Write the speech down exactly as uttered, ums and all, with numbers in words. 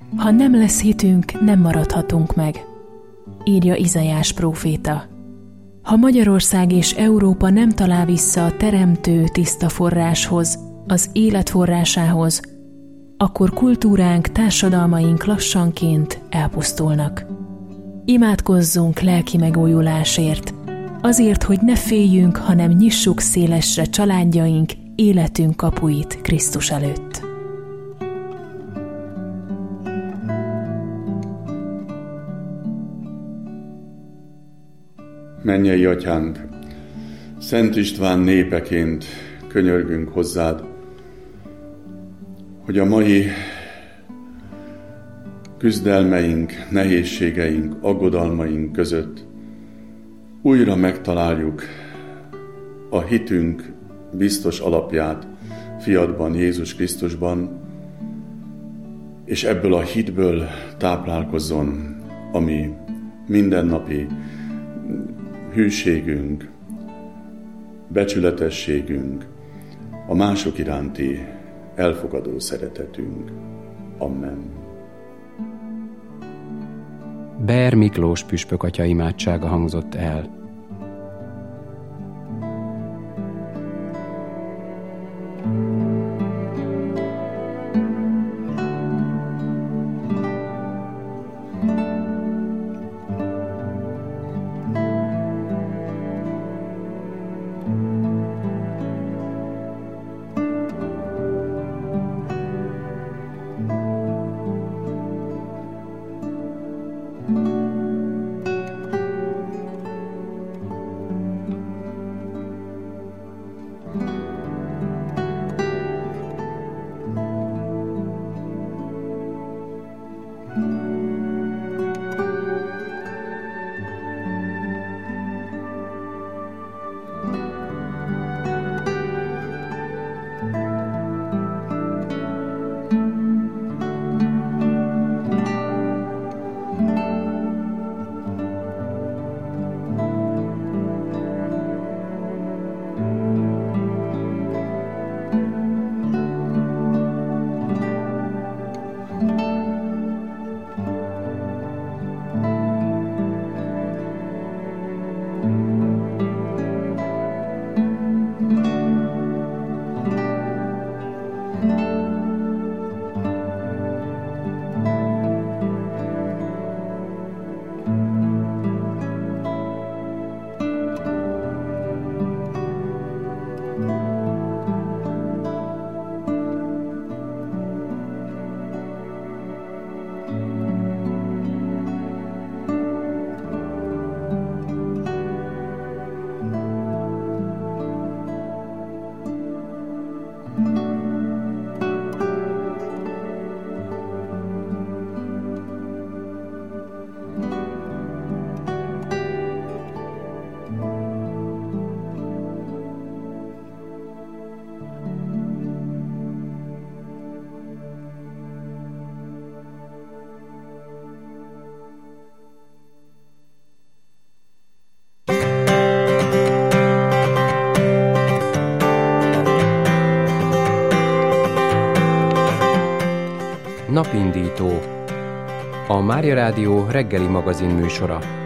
Ha nem lesz hitünk, nem maradhatunk meg, írja Izaiás próféta. Ha Magyarország és Európa nem talál vissza a teremtő tiszta forráshoz, az élet forrásához, akkor kultúránk, társadalmaink lassanként elpusztulnak. Imádkozzunk lelki megújulásért, azért, hogy ne féljünk, hanem nyissuk szélesre családjaink, életünk kapuit Krisztus előtt. Mennyei Atyánk, Szent István népeként könyörgünk hozzád, hogy a mai küzdelmeink, nehézségeink, aggodalmaink között újra megtaláljuk a hitünk biztos alapját fiadban, Jézus Krisztusban, és ebből a hitből táplálkozzon a mi mindennapi hűségünk, becsületességünk, a mások iránti elfogadó szeretetünk. Amen. Beer Miklós püspök atya imádsága hangzott el. Napindító, a Mária Rádió reggeli magazin műsora.